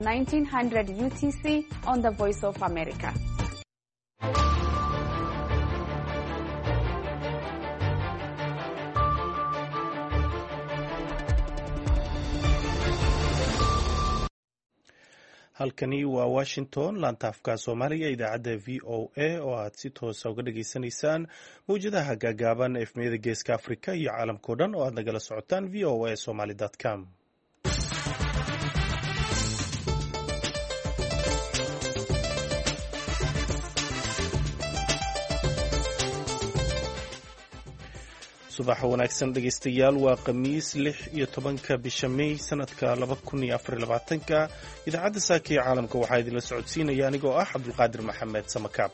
1900 UTC on the Voice of America. halkani waa Washington laanta afka Soomaaliga idaacadda VOA oo aad si toos ah uga dhageysanaysaan mowjadaha gaagaaban efmiyada geeska Afrika iyo caalamka oo dhan oo aad nagala socotaan voasomali.com. subax wanaagsan dhegeystayaal waa khamiis 16 bisha May sanadka 2024 idaacadda saaka ee caalamka waxaa idinla socodsiinaya anigoo ah Cabdulqaadir Maxamed Samakaab.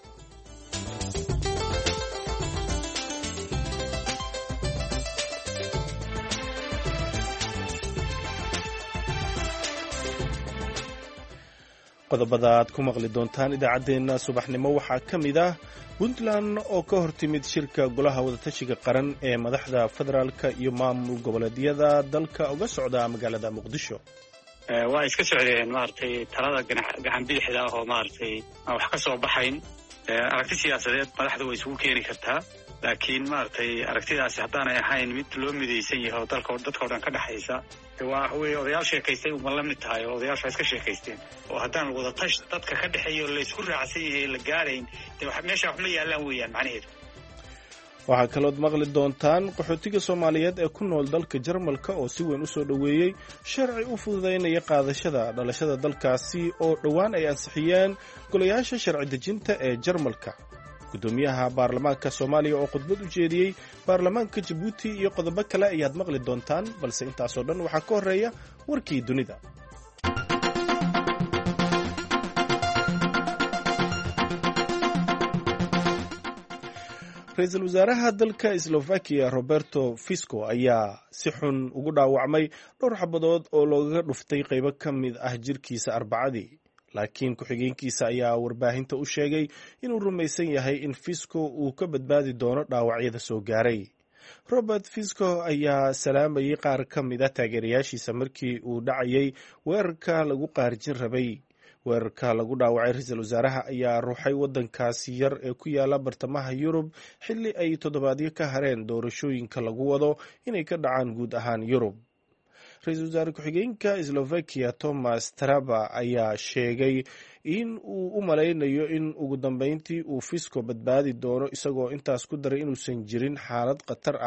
qodobada aad ku maqli doontaan idaacadeena subaxnimo waxaa ka mid ah Puntland oo ka hortimid shirka golaha wadatashiga qaran ee madaxda federaalka iyo maamul goboleedyada dalka uga socda magaalada Muqdisho. waa iska socdeen talada gacan bidixda oo wax ka soo baxayn aragti siyaasadeed madaxda way isugu keeni kartaa laakiin aragtidaasi haddaanay ahayn mid loo midaysan yahay oo dadka oo dhan ka dhaxaysa waa odayaal sheekaystay uma la mid tahay oo odayaasha iska sheekaysteen oo haddaan wadatash dadka ka dhexeeyo la isku raacsan yahay la gaarayn meesha wax ma yaalaan weeyaan macnaheedu. waxaa kalood maqli doontaan qaxootiga Soomaaliyeed ee ku nool dalka Jarmalka oo si weyn u soo dhaweeyay sharci u fududeynaya qaadashada dhalashada dalkaasi oo dhowaan ay ansixiyeen golayaasha sharci dejinta ee Jarmalka. gudoomiyaha baarlamaanka Soomaaliya oo khudbad u jeediyay baarlamaanka Djibouti iyo qodobo kale ayaad maqli doontaan balse intaas oo dhan waxaa ka horeeya warkii dunida. ra-iisul wasaaraha dalka Slovakia Roberto Fico ayaa si xun ugu dhaawacmay dhowr xabadood oo looga dhuftay qaybo ka mid ah jirkiisa Arbacadii, laakiin ku-xigeenkiisa ayaa warbaahinta u sheegay inuu rumaysan yahay in Fico uu ka badbaadi doono dhaawacyada soo gaaray. Robert Fico ayaa salaamayay qaar ka mid ah taageerayaashiisa markii uu dhacayay weerarka lagu qaarjin rabay. weerarka lagu dhaawacay ra-iisul wasaaraha ayaa ruuxay waddankaasi yar ee ku yaala bartamaha Yurub xilli ay toddobaadyo ka hareen doorashooyinka lagu wado inay ka dhacaan guud ahaan Yurub. ra-iisul wasaare ku-xigeenka Slovakia Thomas Taraba ayaa sheegay in uu u malaynayo in ugu dambeyntii uu Fico badbaadi doono, isagoo intaas ku daray inuusan ku jirin xaalad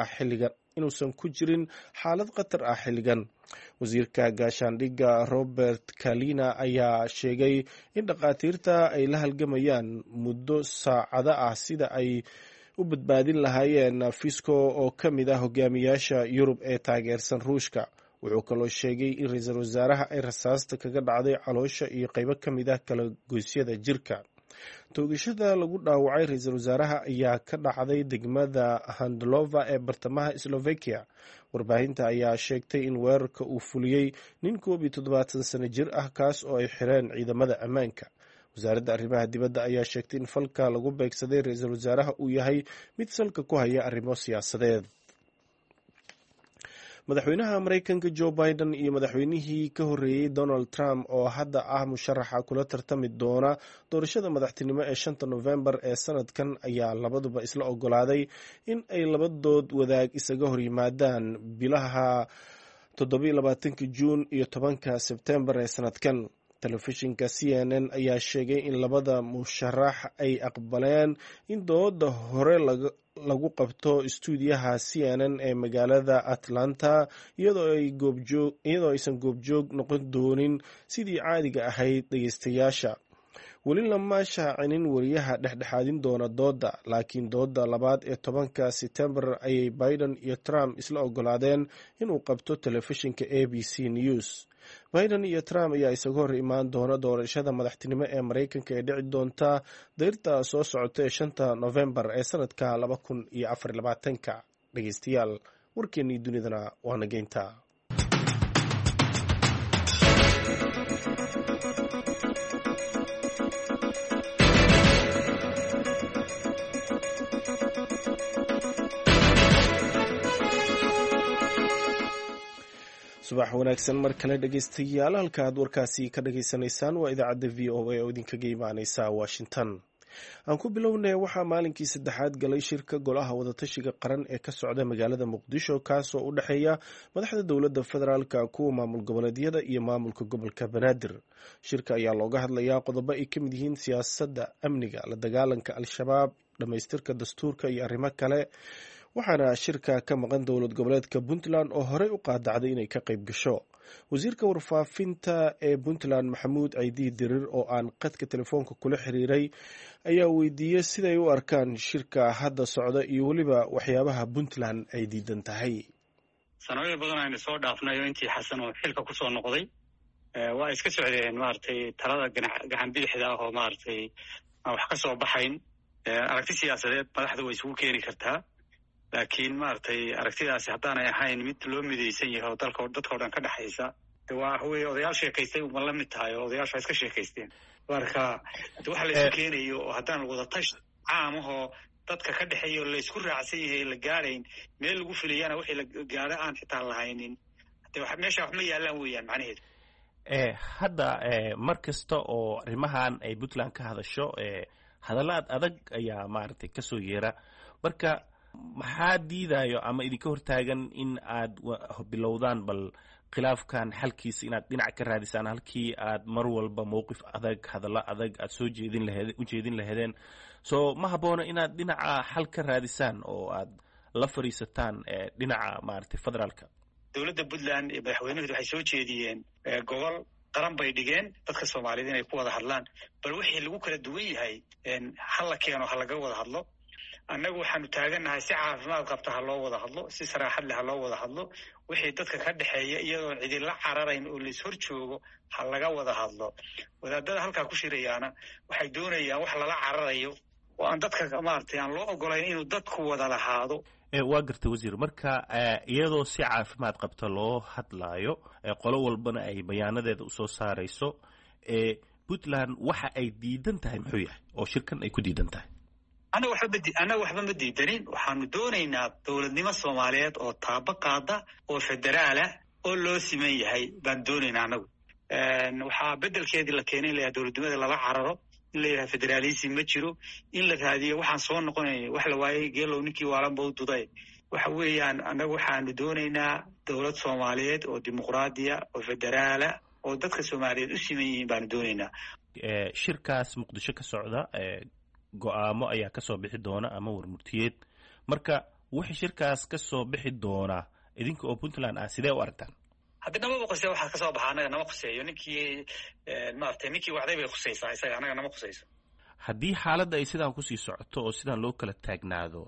khatar ah xilligan. wasiirka gaashaandhigga Robert Kalina ayaa sheegay in dhakhaatiirta ay la halgamayaan muddo saacado ah sida ay u badbaadin lahaayeen Fico oo ka mid ah hogaamiyaasha Yurub ee taageersan Ruushka. wuxuu kaloo sheegay in ra-iisul wasaaraha ay rasaasta kaga dhacday caloosha iyo qaybo ka mid ah kala goysyada jirka. toogashada lagu dhaawacay ra-iisul wasaaraha ayaa ka dhacday degmada Handlova ee bartamaha Slovakia. warbaahinta ayaa sheegtay in weerarka uu fuliyey nin 17 sano jir ah kaas oo ay xireen ciidamada ammaanka. wasaaradda arrimaha dibadda ayaa sheegtay in falka lagu beegsaday ra-iisul wasaaraha uu yahay mid salka ku haya arrimo siyaasadeed. madaxweynaha Mareykanka Joe Biden iyo madaxweynihii ka horreeyay Donald Trump oo hadda ah musharaxa kula tartami doona doorashada madaxtinimo ee 5 November ee sanadkan ayaa labaduba isla ogolaaday in ay labadood wadaag isaga hor yimaadaan bilaha 27 Juun iyo 10 Sebtembar ee sanadkan. telefishinka CNN ayaa sheegay in labada musharax ay aqbaleen in dooda hore lagu qabto stuudiyaha CNN ee magaalada Atlanta iyadoo aysan goobjoog noqon doonin sidii caadiga ahayd dhegeystayaasha. weli lama shaacinin wariyaha dhexdhexaadin doona dooda, laakiin dooda labaad ee 10 Sebtembar ayay Biden iyo Trump isla ogolaadeen inuu qabto telefishinka ABC News. Biden iyo Trump ayaa isaga hor imaan doona doorashada madaxtinimo ee Mareykanka ee dhici doonta dayrta soo socota ee 5 November ee sanadka 2024. dhegeystayaal warkeenii dunidana waa nageynta. subax wanaagsan mar kale dhegeystayaal, halka aad warkaasi ka dhageysanaysaan waa idaacadda v o a oo idinkaga imaaneysa Washington. aan ku bilownay waxaa maalinkii saddexaad galay shirka golaha wadatashiga qaran ee ka socda magaalada Muqdisho, kaasoo u dhexeeya madaxda dowladda federaalka, kuwa maamul goboleedyada iyo maamulka gobolka Banaadir. Shirka ayaa looga hadlayaa qodobo ay ka mid yihiin siyaasadda, amniga, la dagaalanka al-shabaab, dhamaystirka dastuurka iyo arrimo kale. waxaana shirka ka maqan dowlad goboleedka Puntland oo horey u qaadacday inay ka qayb gasho. wasiirka warfaafinta ee Puntland Maxamuud Ciidi Dirir oo aan qadka telefoonka kula xiriiray ayaa weydiiyey siday u arkaan shirka hadda socda iyo weliba waxyaabaha Puntland ay diidan tahay. sanooyin badan aynu soo dhaafnayo intii xasan oo xilka ku soo noqday waa iska socdeen talada gacan bidixda ah oo aan wax ka soo baxayn. aragti siyaasadeed madaxda way isugu keeni kartaa, laakiin aragtidaasi haddaanay ahayn mid loo midaysan yahay oo dadka oo dhan ka dhexaysa, waa odayaal sheekaystay uma la mid tahay oo odayaasha iska sheekaysteen. marka waxa la isu keenayo oo haddaan wada tash caam ahoo dadka ka dhexeeya oo la isku raacsan yahay la gaarayn meel lagu filayana wixii la gaaro aan xitaa lahaynin, meesha wax ma yaalaan weeyaan macnaheedu. hadda mar kasta oo arrimahan ay Puntland ka hadasho hadalaad adag ayaa kasoo yeera. marka maxaa diidayo ama idinka hortaagan in aad bilowdaan bal khilaafkan xalkiisa inaad dhinac ka raadisaan, halkii aad mar walba mowqif adag, hadallo adag aad u jeedin lahaydeen? soo ma habboona inaad dhinaca xal ka raadisaan oo aad la fadhiisataan dhinaca federaalka? dowladda Puntland iyo madaxweynuhu waxay soo jeediyeen gobol qaran bay dhigeen dadka Soomaaliyeed inay ku wada hadlaan, bal wixii lagu kala duwan yahay hal la keeno, ha laga wada hadlo. annagu waxaanu taagannahay si caafimaad qabta ha loo wada hadlo, si saraaxad leh ha loo wada hadlo. wixii dadka ka dhexeeya iyadoon cidila cararayn oo lays hor joogo ha laga wada hadlo. wadaadada halkaa ku shirayaana waxay doonayaan wax lala cararayo oo aan dadka aan loo ogolayn inuu dadku wada lahaado. waa gartay wasiir, marka iyadoo si caafimaad qabta loo hadlaayo, qolo walbana ay bayaanadeeda usoo saarayso, Puntland waxa ay diidan tahay muxuu yahay oo shirkan ay ku diidan tahay? annaga waxba ma diidanin. waxaanu doonaynaa dowladnimo Soomaaliyeed oo taaba qaada oo federaala oo loo siman yahay baan doonaynaa annagu. waxaa bedelkeedii la keenay in la yidhaha dowladnimada lala cararo, in la yidhaha federalism ma jiro, in la raadiyo waxaan soo noqonayna wax la waayey geelow ninkii waalanba u duday. waxa weeyaan annagu waxaanu doonaynaa dowlad Soomaaliyeed oo dimuqraadiya oo federaala oo dadka Soomaaliyeed u siman yihiin baanu doonaynaa. shirkaas Muqdisho ka socda go'aamo ayaa ka soo bixi doona ama warmurtiyeed. marka wixii shirkaas ka soo bixi doona idinka oo Puntland ah sidee u aragtaan? hadda nama quseeyo waxa ka soo baxa, annaga nama quseeyo. ninkii wacday bay khusaysaa isaga, annaga nama khusayso. haddii xaaladda ay sidaan kusii socoto oo sidaan loo kala taagnaado,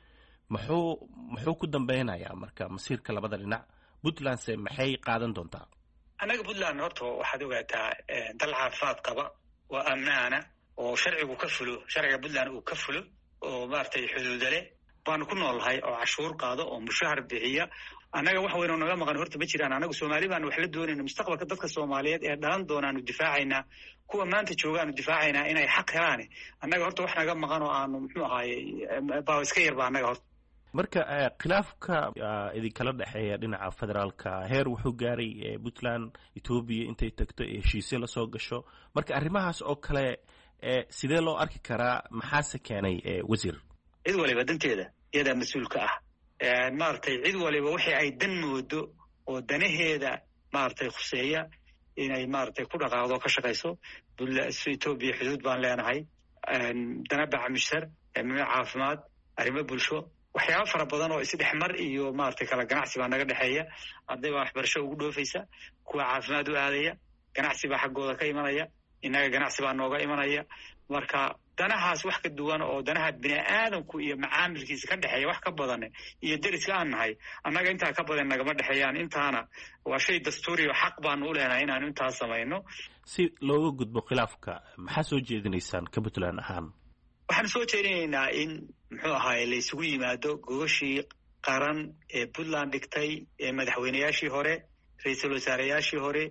muxuu ku dambeynayaa marka masiirka labada dhinac? Puntlandse maxay qaadan doontaa? annaga Puntland horta waxaad ogaataa dal caafimaad qaba oo ammaana oo sharciga Puntland uu ka fulo oo xuduuda leh baanu ku noolnahay, oo cashuur qaado, oo mushahar bixiya. annaga wax weyn oo naga maqan horta ma jiraan. annagu Soomaali baanu wax la doonayna, mustaqbalka dadka Soomaaliyeed ee dhalan doonaanu difaacaynaa, kuwa maanta joogaanu difaacaynaa inay xaq helaan. annaga horta wax naga maqan oo aanu baa iska yarba annaga horta. marka khilaafka idinkala dhexeeya dhinaca federaalka heer wuxuu gaaray Puntland Ethiopia intay tagto heshiisyo la soo gasho. marka arrimahaas oo kale sidee loo arki karaa? maxaase keenay wasiir? cid waliba danteeda iyadaa mas-uulka ah. cid waliba wixii ay dan moodo oo danaheeda khuseeya inay ku dhaqaaqdo ka shaqayso. Ethiopia xuduud baan leenahay, dana bacmishar, caafimaad, arrimo bulsho, waxyaaba fara badan oo isdhexmar iyo kala ganacsi baa naga dhexeeya. arday baa waxbarasho ugu dhoofaysa, kuwa caafimaad u aadaya, ganacsi baa xaggooda ka imanaya, innaga ganacsi baa nooga imanaya. marka danahaas wax ka duwan oo danaha bini aadamku iyo macaamilkiisa ka dhexeeya wax ka badan iyo deriska aan nahay, annaga intaa ka badan nagama dhexeeyaan. intaana waa shay dastuuri oo xaq baanu u leenahay inaanu intaas samayno. si looga gudbo khilaafka maxaa soo jeedinaysaan ka Puntland ahaan? waxaanu soo jeedinaynaa in la isugu yimaado gogashii qaran ee Puntland dhigtay, ee madaxweynayaashii hore, ra-iisul wasaareyaashii hore,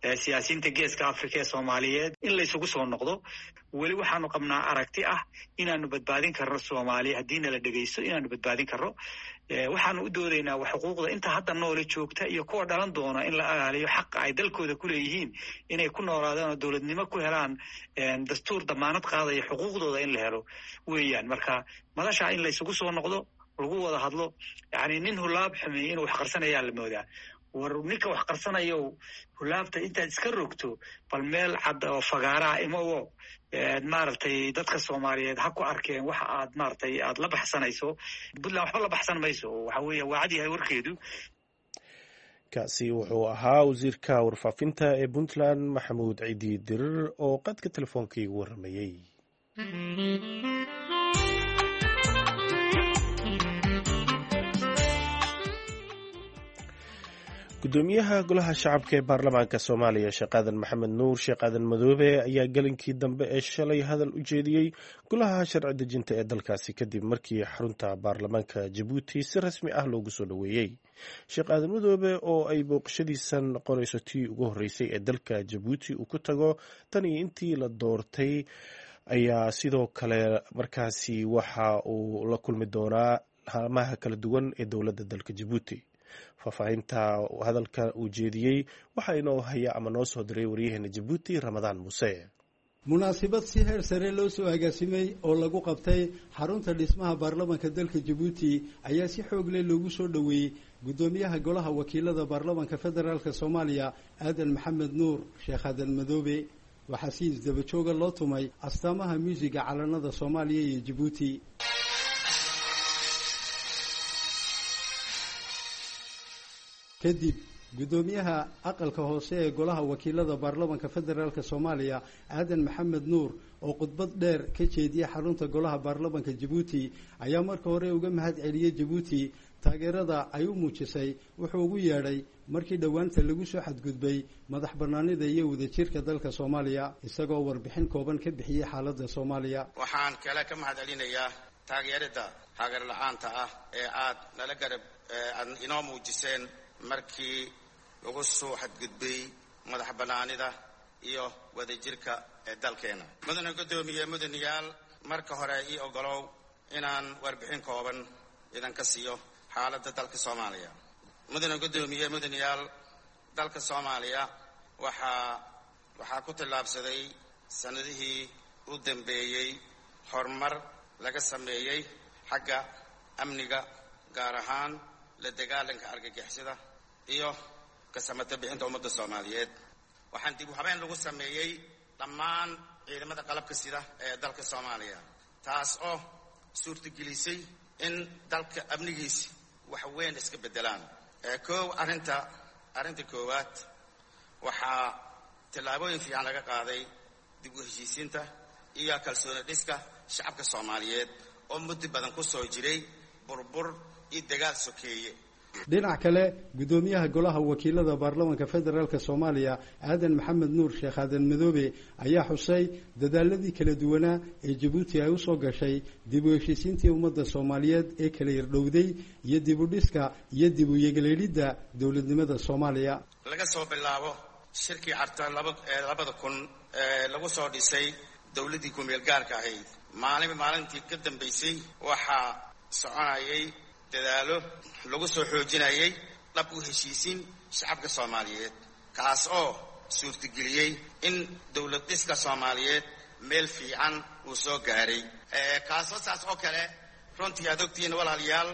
siyaasiyiinta geeska africa ee soomaaliyeed in laysugu soo noqdo. weli waxaanu qabnaa aragti ah inaanu badbaadin karno soomaaliya haddiina la dhegaysto inaanu badbaadin karno. waxaanu u doodaynaa xuquuqda inta hadda noole joogta iyo kuwa dhalan doona in la ilaaliyo xaqa ay dalkooda ku leeyihiin inay ku noolaadaan oo dowladnimo ku helaan dastuur damaanad qaadaya xuquuqdooda in la helo weeyaan. marka madasha in laysugu soo noqdo lagu wada hadlo, yani nin hulaab xumeey inuu wax qarsanayaa la moodaa. war ninka wax qarsanayo hulaabta intaad iska rogto bal meel cad oo fagaaraha imawo maaragtay dadka soomaaliyeed ha ku arkeen waxa aad maaragtay aad la baxsanayso. puntland waxba la baxsan mayso, waxa weeye waa cad yahay warkeedu. kaasi wuxuu ahaa wasiirka warfaafinta ee puntland maxamuud ciidi dirir oo qadka telefoonka igu waramayey. gudoomiyaha golaha shacabka ee baarlamaanka soomaaliya sheekh aadan maxamed nuur sheekh aadan madoobe ayaa gelinkii dambe ee shalay hadal u jeediyey golaha sharci dejinta ee dalkaasi kadib markii xarunta baarlamaanka jabuuti si rasmi ah loogu soo dhoweeyey. sheekh aadan madoobe oo ay booqashadiisan noqonayso tii ugu horreysay ee dalka jabuuti uu ku tago tan iyo intii la doortay ayaa sidoo kale markaasi waxa uu la kulmi doonaa hamaha kala duwan ee dowladda dalka jabuuti. faahfaahinta hadalka uu jeediyey waxaa inoo haya ama noo soo diray waryaheena jabuuti ramadaan muuse. munaasabad si heer sare loo soo agaasimay oo lagu qabtay xarunta dhismaha baarlamaanka dalka jabuuti ayaa si xoog leh loogu soo dhoweeyey gudoomiyaha golaha wakiilada baarlamaanka federaalk soomaaliya aadan maxamed nuur sheekh aadan madoobe. waxaa si isdaba jooga loo tumay astaamaha muusiga calanada soomaaliya iyo jabuuti. kadib gudoomiyaha aqalka hoose ee golaha wakiilada baarlamaanka federaalk soomaaliya aadan maxamed nuur oo khudbad dheer ka jeediyay xarunta golaha baarlamaanka jabuuti ayaa marka hore uga mahad celiyey jabuuti taageerada ay u muujisay. wuxuu ugu yeedhay markii dhowaanta lagu soo xadgudbay madax bannaanida iyo wadajirka dalka soomaaliya, isagoo warbixin kooban ka bixiyey xaaladda soomaaliya. waxaan kale ka mahad celinayaa taageerada taageer la-aanta ah ee aad nala garab aad inoo muujiseen markii lagu soo xadgudbay madax bannaanida iyo wadajirka ee dalkeena. mudane gudoomiye mudanayaal, marka hore ii ogolow inaan warbixin kooban idinka siiyo xaaladda dalka soomaaliya. mudane gudoomiye mudanayaal, dalka soomaaliya waxaa ku tallaabsaday sanadihii u dambeeyey horumar laga sameeyey xagga amniga, gaar ahaan la dagaalanka argagixisada iyo ka samata bixinta ummadda soomaaliyeed. waxaan dib u habeen lagu sameeyey dhammaan ciidamada qalabka sida ee dalka soomaaliya, taas oo suurtagelisay in dalka amnigiisi wax weyn iska beddelaan. arrinta koowaad waxaa tallaabooyin fiican laga qaaday dib u heshiisiinta iyo kalsooni dhiska shacabka soomaaliyeed oo muddo badan ku soo jiray burbur iyo dagaal sokeeye. dhinac kale gudoomiyaha golaha wakiilada baarlamaanka federaalk soomaaliya aadan maxamed nuur sheekh aadan madoobe ayaa xusay dadaaladii kala duwanaa ee jabuuti ay usoo gashay dib u heshiisiintii ummadda soomaaliyeed ee kala yardhowday iyo dib u dhiska iyo dib u yegaleelidda dowladnimada soomaaliya. laga soo bilaabo shirkii carta 2000 lagu soo dhisay dowladdii ku-meel gaarka ahayd maalintii ka dambaysay waxaa soconayay dadaalo lagu soo xoojinayay dhab u heshiisiin shacabka soomaaliyeed, kaas oo suurtageliyey in dowlad dhiska soomaaliyeed meel fiican uu soo gaaray. kaasoo saas oo kale runtii aad ogtihiin walaalayaal,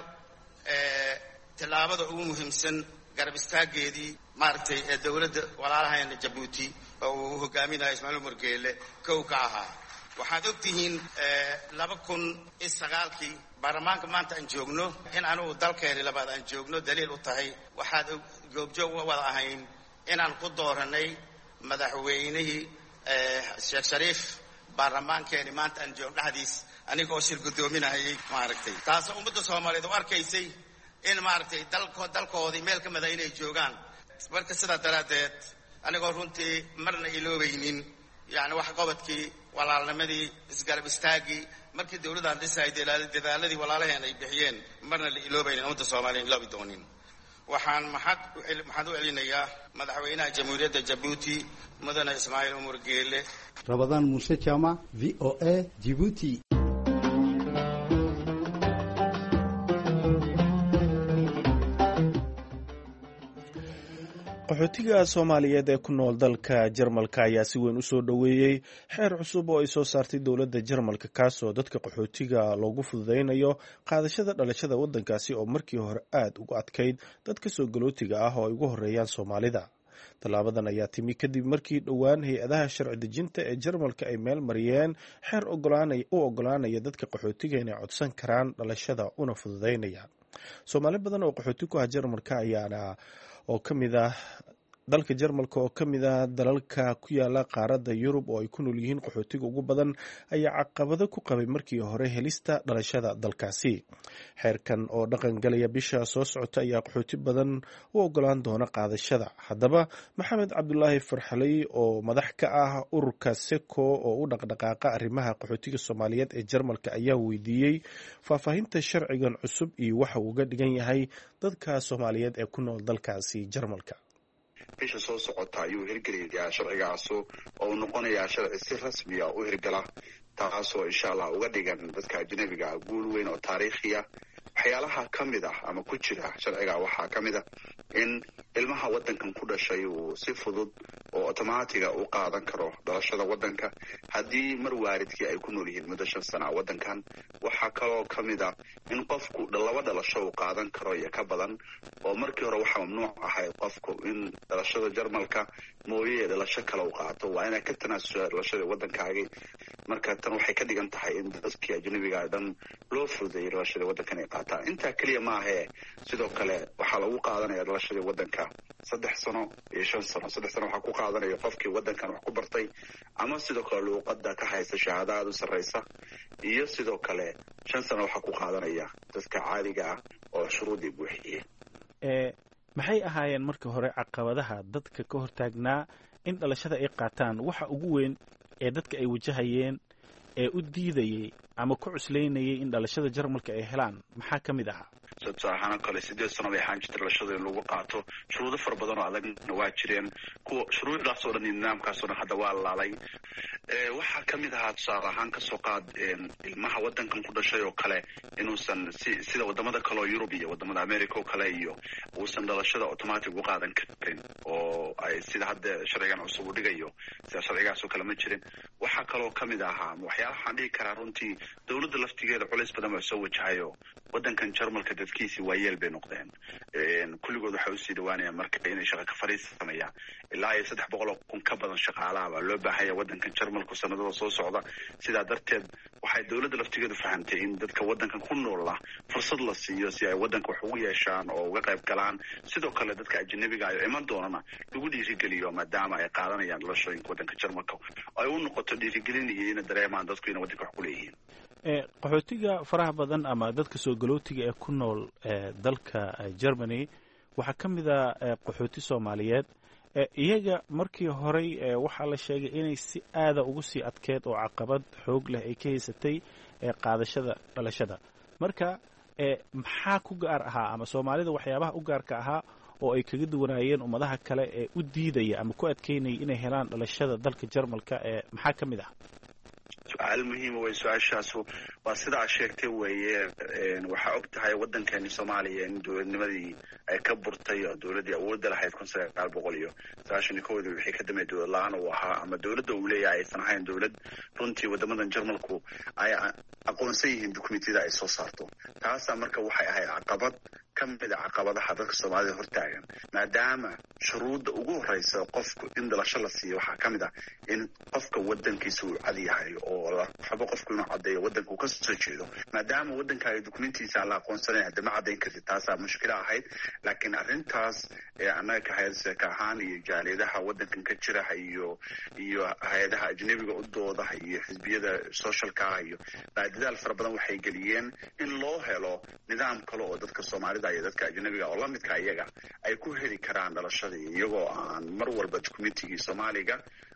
tallaabada ugu muhiimsan garab istaageedii maaragtay ee dowladda walaalahayna jabuuti oo uu hogaaminayo ismaaciil umar geele kow ka ahaa. waxaad ogtihiin 2009 baarlamaanka maanta aan joogno in anugu dalkeeni labaad aan joogno daliil u tahay. waxaad goobjoog wada ahayn inaan ku dooranay madaxweynihii sheekh shariif baarlamaankeeni maanta aan joogno dhexdiis anigoo shir guddoominayay maaragtay, taasoo ummadda soomaaliyeed u arkaysay in maaragtay dalkoodii meel ka mida inay joogaan. marka sidaa daraaddeed anigoo runtii marna iloobaynin yani wax qabadkii walaalnimadii isgarab istaagii markii dowladdan dhisay dadaaladii walaalaheen ay bixiyeen marna la iloobaynin ummadda soomaaliya iloobi doonin. waxaan maxad u celinayaa madaxweynaha jamhuuriyadda Djibouti mudane Ismaaciil Umar Geele. Rabadaan Muuse Jaamac, VOA, Djibouti. qaxootiga Soomaaliyeed ee ku nool dalka Jarmalka ayaa si weyn u soo dhoweeyay xeer cusub oo ay soo saartay dowladda Jarmalka kaasoo dadka qaxootiga loogu fududeynayo qaadashada dhalashada waddankaasi oo markii hore aad ugu adkayd dadka soo galootiga ah oo ay ugu horeeyaan Soomaalida. Tallaabadan ayaa timi kadib markii dhowaan hay-adaha sharci dejinta ee Jarmalka ay meel mariyeen xeer u ogolaanaya dadka qaxootiga inay codsan karaan dhalashada una fududeynaya. Soomaali badan oo qaxooti ku ah Jarmalka ayaana oo kamid ah dalka Jarmalka oo kamid ah dalalka ku yaala qaaradda Yurub oo ay ku nool yihiin qaxootiga ugu badan ayaa caqabado ku qabay markii hore helista dhalashada dalkaasi. Xeerkan oo dhaqan galaya bisha soo socota ayaa qaxooti badan u ogolaan doona qaadashada. Haddaba Maxamed Cabdulaahi Farxaley oo madax ka ah ururka SECO oo u dhaqdhaqaaqa arrimaha qaxootiga Soomaaliyeed ee Jarmalka ayaa weydiiyey faahfaahinta sharcigan cusub iyo waxa uu uga dhigan yahay dadka Soomaaliyeed ee ku nool dalkaasi Jarmalka. bisha soo socota ayuu hirgelayaa sharcigaas oo noqonayaa sharci si rasmi ah u hirgala taasoo insha Allah uga dhigan dadka ajnabiga guul weyn oo taariikhi ah. waxyaalaha kamid ah ama ku jira sharciga waxaa kamid ah in ilmaha wadankan ku dhashay uu si fudud oo automatic u qaadan karo dhalashada wadanka haddii mar waalidkii ay ku nool yihiin muddo 5 sano wadankan. waxaa kaloo kamid ah in qofku laba dhalasho uu qaadan karo iyo ka badan oo markii hore waxa mamnuuc ahay qofku in dhalashada Jarmalka mooyee dhalasho kale uu qaato waa inay ka tanaasusho dhalashada wadankaagi. marka tan waxay ka dhigan tahay in dadkii ajnabiga dhan loo fududeeyo dhalashada wadankan ay qaataan. inta kaliya ma aha sidoo kale waxaa lagu qaadanaya dhalashada wadanka 3 sano iyo 5 sano. 3 sano waxaa ku qaadanaya qofkii wadankan wax ku bartay ama sidoo kale luqadda ka haysta shahaadada u sareysa iyo sidoo kale 5 sano waxaa ku qaadanaya dadka caadiga ah oo shuruudii buuxiyay. maxay ahaayeen markii hore caqabadaha dadka ka hortaagnaa in dhalashada ay qaataan? waxa ugu weyn ee dadka ay wajahayeen ee u diidayay ama ku cuslaynayay in dhalashada Jarmalka ay helaan maxaa kamid ahaa? sabtaana kale 8 sano bay ahaan jirtay dhalashada in lagu qaato. shuruudo fara badan oo adagna waa jireen kuwa shuruudaas oo dhan nidaamkaas oo dhan hadda waa laalay. waxaa kamid ahaa tusaale ahaan kasoo qaad ilmaha wadankan ku dhashay oo kale inuusan sida wadamada kale oo Yurub iyo wadamada America oo kale iyo uusan dhalashada automatic u qaadan karin oo ay sida hadda sharcigan cusub u dhigayo sida sharcigaas oo kale ma jirin. waxaa kaloo kamid ahaa waxyaalaha aan dhigi karaa runtii dawladda laftigeeda culays badan oo soo wajahayo wadankan Jarmalka dadkiisi waa yeel bay noqdeen. kulligood waxay u sii dhawaanayaan marka inay shaqo ka fariisanayaan ilaa 300,000 ka badan shaqaalaha baa loo baahaya wadankan Jarmalka sanadada soo socda. sidaa darteed waxay dawladda laftigeedu fahantay in dadka wadankan ku nool fursad la siiyo si ay wadanka wax ugu yeeshaan oo uga qayb galaan. sidoo kale dadka ajnabiga ah iman doonana lagu dhiirigeliyo maadaama ay qaadanayaan dhalashooyinka wadanka Jarmalka ay u noqoto dhiirigelin iyo in dareemaan dadku inay wadanka wax ku leeyihiin. qaxootiga faraha badan ama dadka soo galootiga ee ku nool dalka Germany waxaa kamid ah qaxooti Soomaaliyeed. iyaga markii hore waxaa la sheegay inay si aada ugu sii adkeed oo caqabad xoog leh ay ka haysatay qaadashada dhalashada. marka maxaa ku gaar ahaa ama Soomaalida waxyaabaha u gaarka ahaa oo ay kaga duwanaayeen ummadaha kale ee u diidaya ama ku adkeynaya inay helaan dhalashada dalka Jarmalka maxaa kamid ah? su'aal muhiim ah su'aashaas waa sida aad sheegtay weeye. waxaa og tahay wadankeena Soomaaliya in dowladnimadii ay ka burtay oo dowladii awoodda lahayd 1991 wixii ka dambeeyay dowlad la'aan oo ahaa ama dowladda uu leeyahay aysan ahayn dowlad runtii wadamadan Jarmalku ay aqoonsan yihiin dukumentiyada ay soo saarto. taasa marka waxay ahayd caqabad kamid ah caqabadaha dadka Soomaalida hortaagan maadaama shuruudda ugu horeysa qofku in dhalasho la siiyo waxaa kamid ah in qofka wadankiisa uu cad yahay oo la rabo qofku inuu cadeeyo wadanka uu ka soo jeedo. maadaama wadankaaga dukumentiisa la aqoonsanayo hadda ma cadeyn kartid taasa mushkil ahayd. laakiin arrintaas annaga ka hay'adda ka ahaan iyo jaaliyadaha wadankan ka jira iyo hay'adaha ajnabiga u dooda iyo xisbiyada socialka iyo baadidal fara badan waxay geliyeen in loo helo nidaam kale oo dadka Soomaalida iyo dadka ajnabiga oo la midka iyaga ay ku heli karaan dhalashada iyagoo aan mar walba dukumentigii Soomaaliga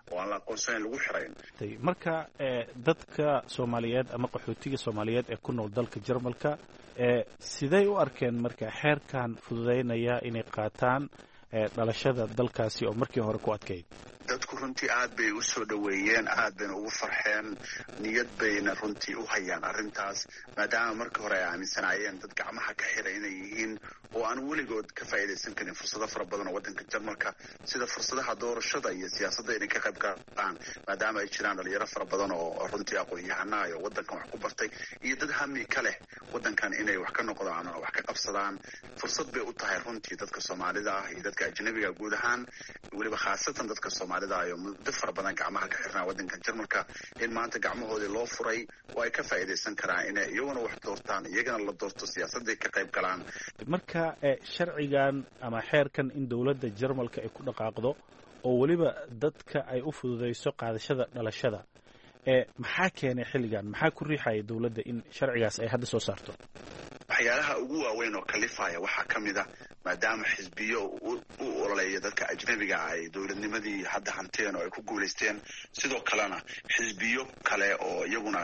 oo aan la aqoonsanayn lagu xirayn. marka dadka Soomaaliyeed ama qaxootiga Soomaaliyeed ee ku nool dalka Jarmalka siday u arkeen marka xeerkan fududeynaya inay qaataan dhalashada dalkaasi oo markii hore ku adkeyd? dadku runtii aad bay u soo dhaweeyeen, aad bayna ugu farxeen, niyad bayna runtii u hayaan arrintaas, maadaama markii hore ay aaminsanaayeen dad gacmaha ka xiray inay yihiin oo aan weligood ka faa'iidaysan karin fursado fara badan oo waddanka Jarmalka sida fursadaha doorashada iyo siyaasadda inay ka qayb qaataan, maadaama ay jiraan dhalinyaro fara badan oo runtii aqoon-yahanaa iyo waddankan wax ku bartay iyo dad hami ka leh waddankan inay wax ka noqdaan oo wax ka qabsadaan. fursad bay u tahay runtii dadka Soomaalida ah iyo dadka ajnabiga guud ahaan, weliba khaasatan dadka Soomaalida ayo muddo fara badan gacmaha ka xirnaa waddankan Jarmalka, in maanta gacmahoodii loo furay oo ay ka faa'iidaysan karaan inay iyaguna wax doortaan, iyagana la doorto, siyaasadday ka qayb galaan. marka sharcigan ama xeerkan in dowladda Jarmalka ay ku dhaqaaqdo oo weliba dadka ay u fududeyso qaadashada dhalashada maxaa keenay xilligan, maxaa ku riixaya dowladda in sharcigaas ay hadda soo saarto? waxyaalaha ugu waaweyn oo kalifaya waxaa ka mid ah maadaama xisbiyo u ololeeya dadka ajnabiga ay dowladnimadii hadda hanteen oo ay ku guulaysteen, sidoo kalena xisbiyo kale oo iyaguna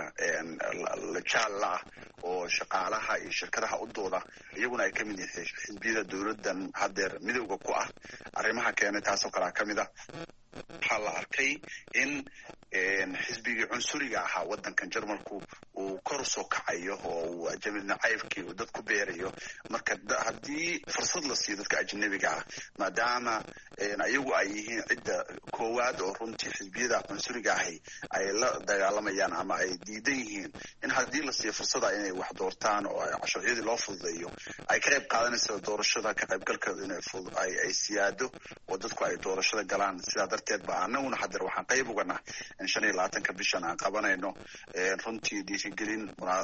jaalla ah oo shaqaalaha iyo shirkadaha u dooda iyaguna ay ka mid yihiin xisbiyada dowladdan haddeer midowga ku ah. arrimaha keenay taasoo kalea ka mid ah waxaa la arkay in xisbigii cunsuriga ahaa waddankan Jarmalku uu kor usoo kacayo oo uu ajnabi nacaybkii uu dad ku beerayo. marka haddii fursad la siiyo dadka ajnabiga ah, maadaama ayagu ay yihiin cidda koowaad oo runtii xisbiyada cunsuriga ahi ay la dagaalamayaan ama ay diidan yihiin, in haddii la siiyo fursada inay wax doortaan oo sharciyadii loo fududeeyo, ay ka qayb qaadanaysa doorashada, ka qaybgalkeedu inay siyaado oo dadku ay doorashada galaan. sidaa darteed ba annaguna haddeer waxaan qayb uga nahay in 25 bishan aan qabanayno runtii dhiirigelin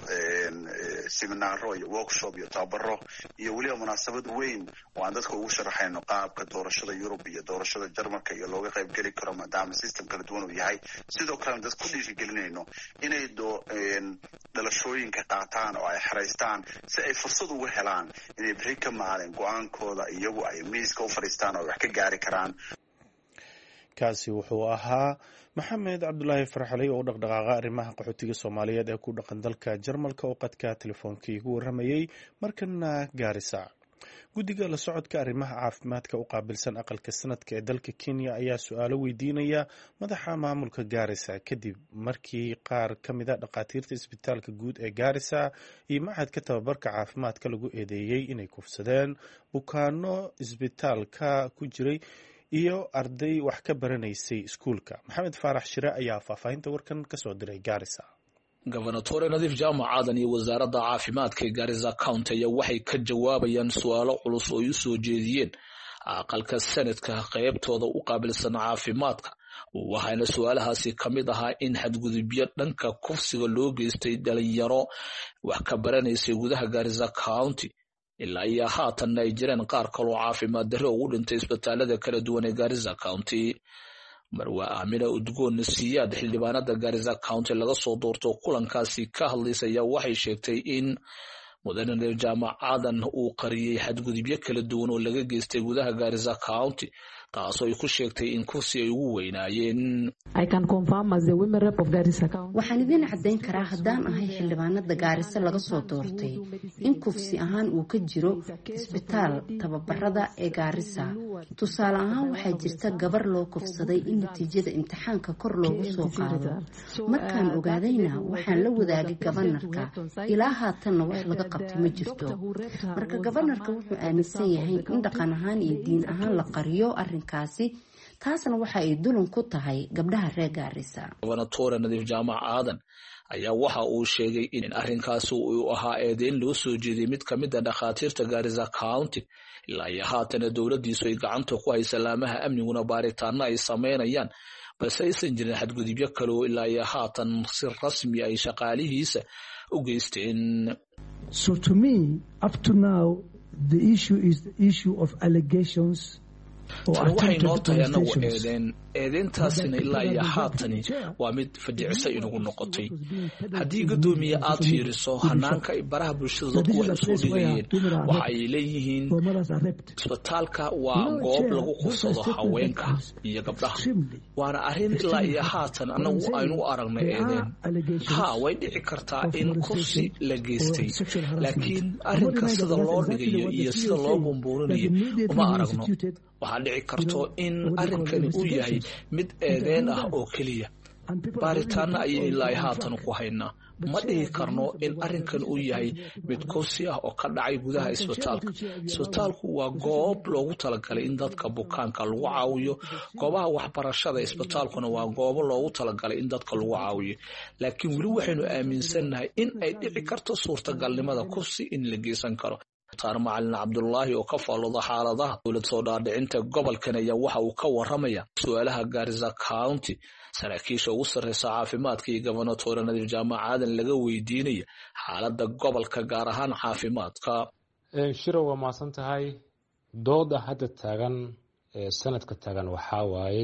seminaaro iyo workshop iyo tababaro iyo weliba munaasabad weyn oo aan dadka ugu sharaxayno qaabka doorashada Yurub iyo doorashada Jarmalka iyo looga qayb geli karo maadaama system kala duwan uu yahay. sidoo kale dad ku dhiirigelinayno inay dhalashooyinka qaataan oo ay xaraystaan si ay fursad ugu helaan inay bixi ka maalin go'aankooda iyagu ay miiska u fadhiistaan oo wax ka gaari karaan. kaasi wuxuu ahaa maxamed cabdulaahi farxaley oo dhaqdhaqaaqa arrimaha qaxootiga Soomaaliyeed ee ku dhaqan dalka Jarmalka oo qadka telefoonkii ugu waramayay. markana Gaarisa, guddiga la socodka arrimaha caafimaadka u qaabilsan aqalka sanadka ee dalka Kenya ayaa su'aalo weydiinaya madaxa maamulka Gaarisa kadib markii qaar ka mid ah dhaqaatiirta isbitaalka guud ee Gaarisa iyo machadka tababarka caafimaadka lagu eedeeyay inay kufsadeen bukaano isbitaalka ku jiray iyo arday wax ka baranaysay iskuulka. maxamed faarax shire ayaa faahfaahinta warkan ka soo diray Gaarisa. gobernatore Nadiif Jaamac Aadan iyo wasaaradda caafimaadka ee Gaarisa County ayaa waxay ka jawaabayaan su'aalo culus oo ay u soo jeediyeen aqalka sanadka qaybtooda u qaabilsan caafimaadka, waxaana su'aalahaasi ka mid ahaa in xadgudubyo dhanka kufsiga loo geystay dhalinyaro wax ka baranaysay gudaha Gaarisa County, ilaa iyo haatan ay jireen qaar kaloo caafimaad darro ugu dhintay isbitaalada kala duwan ee Gaarisa County. marwa Aamina Udgoon Siyaad xildhibaanada Gaarisa County laga soo doorto kulankaasi ka hadlaysay waxay sheegtay in mudane Nadiif Jaamac Aadan uu qariyay xadgudubyo kala duwan oo laga geystay gudaha Gaarisa County, taasoo ay ku sheegtay in kursi ay ugu weynaayeen. waxaan idin caddayn karaa haddaan ahay xildhibaanada Gaarisa laga soo doortay in kufsi ahaan uu ka jiro isbitaal tababarada ee Gaarisa. tusaale ahaan waxaa jirta gabar loo kufsaday in natiijada imtixaanka kor loogu soo qaado. markaan ogaadayna waxaan la wadaagay gabanarka, ilaa haatanna wax laga qabtay ma jirto. marka gabanarka wuxuu aaminsan yahay in dhaqan ahaan iyo diin ahaan la qariyo arrinkaasi, taasna waxa ay dulan ku tahay gabdhaha reer Gaarisa. gobernatore Nadiif Jaamac Aadan ayaa waxa uu sheegay in arrinkaasi uu ahaa eedeyn loo soo jeeday mid ka mid ah dhakhaatiirta Gaarisa County, ilaa iyo haatana dowladdiisu ay gacanta ku haysa laamaha amniguna baaritaano ay sameynayaan, balse aysan jirin xadgudubyo kale oo ilaa iyo haatan si rasmi ay shaqaalihiisa u geysteen. So to me, up to now, the issue is the issue of allegations. waxay noo tahay anagu eedeyntaasina ilaa iyo haatani waa mid fadhicisa inagu noqotay. haddii guddoomiye aad fiiriso hanaanka ay baraha bulshada dadku wax usoo dhigayeen waxa ay leeyihiin isbitaalka waa goob lagu kufsado haweenka iyo gabdhaha, waana arrin ilaa iyo haatan anagu aynu u aragnay eedeen. way dhici kartaa in kufsi la geystay, laakiin arrinka sida loo dhigayo iyo sida loo bumbuurinayo uma aragno. waxaa dhici karto in arrinkani uu yahay mid eedeen ah oo keliya. baaritaana ayay ilaa haatan ku haynaa. ma dhihi karno in arrinkan uu yahay mid kufsi ah oo ka dhacay gudaha isbitaalka. isbitaalku waa goob loogu talagalay in dadka bukaanka lagu caawiyo. goobaha waxbarashada isbitaalkuna waa goobo loogu talagalay in dadka lagu caawiyo. laakiin weli waxaynu aaminsannahay in ay dhici karto suurtagalnimada kufsi in la geysan karo. taar macalin cabdullaahi oo ka faalooda xaaladaha dowlad soo dhaadhicinta gobolkan ayaa waxa uu ka waramaya su'aalaha Garissa County saraakiisha ugu sarreysa caafimaadka iyo gobernatoore Nadiif Jaamac Aadan laga weydiinaya xaaladda gobolka gaar ahaan caafimaadka. Shiro waa maasan tahay. dooda hadda taagan sanadka taagan waxaa waaye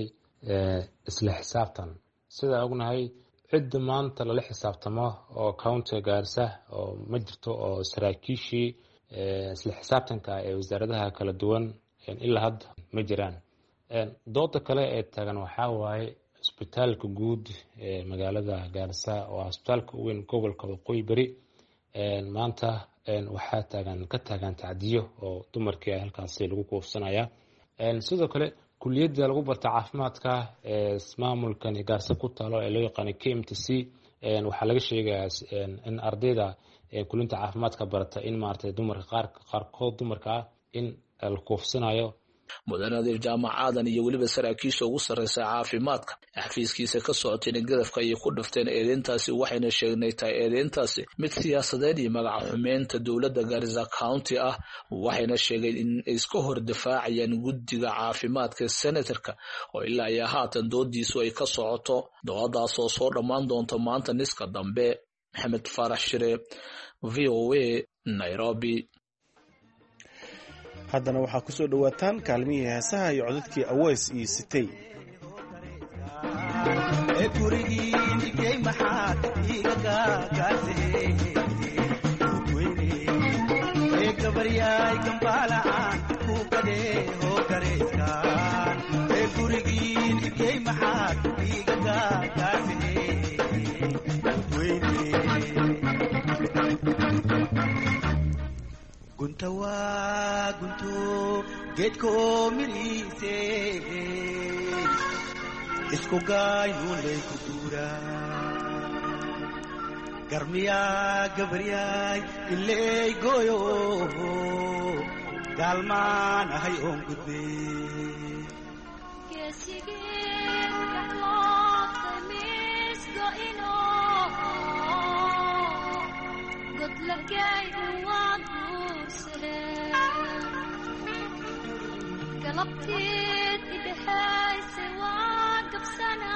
isla xisaabtan. sida ognahay cid maanta lala xisaabtamo oo county Garissa oo ma jirto oo saraakiishii isla xisaabtanka ee wasaaradaha kala duwan ilaa hadda ma jiraan. dooda kale ee taagan waxaa waaye isbitaalka guud ee magaalada Garissa oo isbitaalka weyn gobolka Waqooyi Bari. maanta waxaa taagan tacdiyo oo dumarkii halkaasi lagu kuufsanaya. sidoo kale kuliyadda lagu barta caafimaadka ee maamulkan Garissa ku taalo ee loo yaqaan KMTC waxaa laga sheegayaa in ardayda kulinta caafimaadka barata in maartay dumarka qaarkood dumarka ah in la kuufsanayo. mudane Nadiif Jaamac Aadan iyo weliba saraakiisha ugu sarreysa caafimaadka xafiiskiisa ka socotay gadafka ay ku dhafteen eedeyntaasi waxayna sheegnay tahay eedeyntaasi mid siyaasadeed iyo magac xumeynta dowladda Garissa County ah. waxayna sheegeen in ay iska hor difaacayaan guddiga caafimaadka senatorka oo ilaa iyo haatan doodiisu ay ka socoto. doodaas oo soo dhammaan doonta maanta niska dambe. Maxamed Farax Shire, VOA, Nairobi. haddana waxaa ku soo dhawaataan kaalmihii heesaha iyo codadkii Aweys iyo Sitay. gunta waa gunto geedko miriise isku gaayuulay ku duura garmiyaa gabaryaay ilay gooyo gaalmaan ahay oon gudbe قلبتيت بحيسي واقف سنة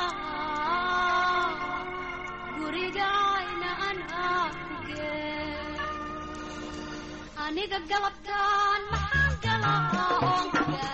ورجعنا أنا أنا قلبتان محن قلبان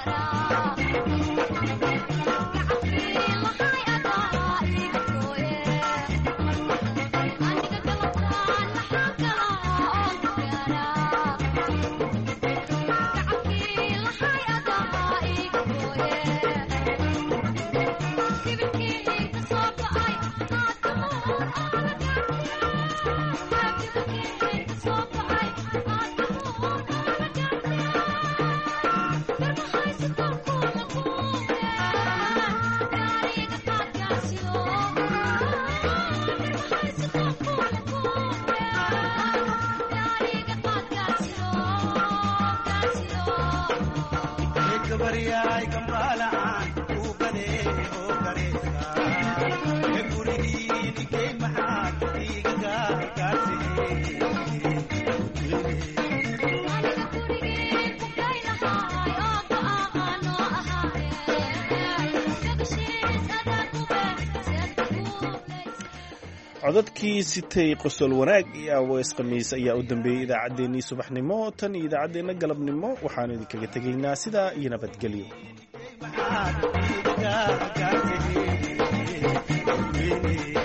codadkii Sitay qosol wanaag iyo Aweys Khamiis ayaa u dambeeyay idaacadeennii subaxnimo tan iyo idaacadeena galabnimo. waxaan idinkaga tegaynaa sidaa iyo nabadgelyo. maxaad iiga gaartay